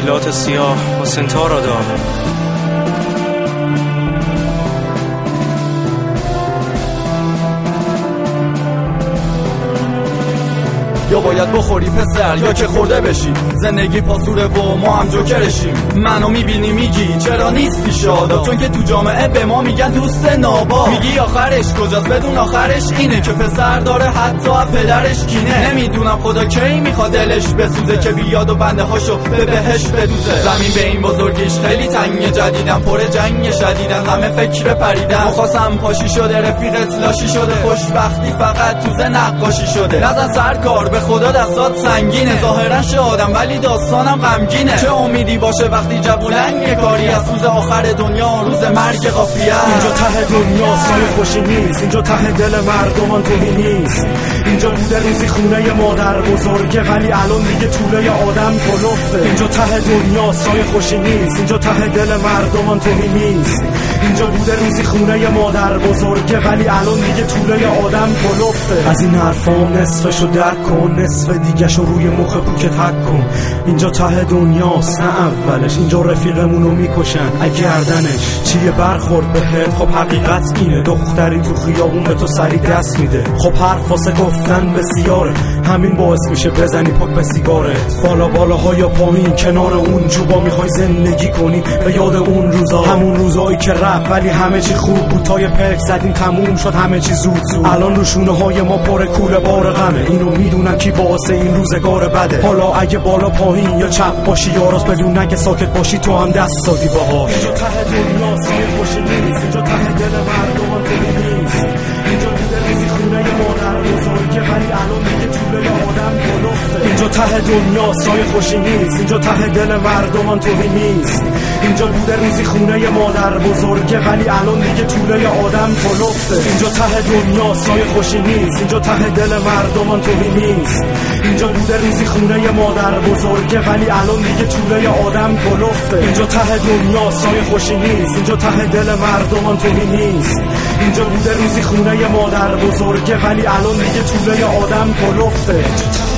اطلاعات سیاه و سنتار را دار. یا باید بخوری پسر یا که خورده بشی، زندگی پاسوره و ما هم جوکرشیم. منو میبینی میگی چرا نیستی شادا، چون که تو جامعه به ما میگن دوست نابا. میگی آخرش کجاست، بدون آخرش اینه که پسر داره حتی پدرش کینه. نمیدونم خدا کی میخواد دلش بسوزه که بیاد و بنده هاشو به بهش بدوزه. زمین به این بزرگیش خیلی تنگه، جدیدن پر جنگ شدیدن، همه فکر پریدن. مخواستم پاشی شده رفیقت لاشی شده، خوشبختی فقط تو نقاشی شده. نزن سرکار به خدا دستات سنگینه، ظاهرا شادم ولی داستانم غمگینه. چه امیدی باشه وقتی جوولنگ کاری از روز آخر دنیا روز مرگ قافیه. اینجا ته دنیا سایه خوشی نیست، اینجا ته دل مردمان توهی نیست. اینجا بوده روزی خونه مادر بزرگه ولی الان دیگه طوله آدم کلفته. اینجا ته دنیا سایه خوشی نیست، اینجا ته دل مردمان توهی نیست. اینجا بوده روزی خونه مادر بزرگه ولی الان دیگه طوله آدم کلفته. از این حرفام نصفشو درک کن، نصف دیگه‌شو روی مخ پوکت حک کن. اینجا ته دنیاست نه اولش، اینجا رفیقمونو میکشن اگه گردنش چیه برخورد بهت. خب حقیقت اینه، دختری تو خیابون به تو سری دست میده. خب حرف واسه گفتن بسیاره، همین باعث میشه بزنی پاک به سیگارت. بالاها یا پایین کنار اون جوبا میخوای زندگی کنی به یاد اون روزا، همون روزایی که رفت ولی همه چی خوب بود. تای پک زدیم تموم شد همه چی زود. الان روشونه های ما پر کوله بار غمه، اینو میدونن کی باعث این روزگار بده. حالا اگه بالا پایین یا چپ باشی یا راست، بدون اگه ساکت باشی تو هم دست دادی باهاش. اینجا ته دنیا سایه خوشی نیست، اینجا ته دل مردمان توهی نیست. اینجا بوده روزی خونه مادر بزرگه ولی الان دیگه طوله آدم کلفته. اینجا ته دنیا سایه خوشی نیست، اینجا ته دل مردمان توهی نیست. اینجا بوده روزی خونه مادر بزرگه ولی الان دیگه طوله آدم کلفته. اینجا ته دنیا سایه خوشی نیست، اینجا ته دل مردمان توهی نیست. اینجا بوده روزی خونه مادر بزرگه ولی الان دیگه طوله آدم کلفته. اینجا ته دنیا سایه خوشی نیست، اینجا ته دل مردمان توهی نیست. اینجا بوده روزی خونه مادر بزرگه ولی الان دیگه طوله آدم کلفته.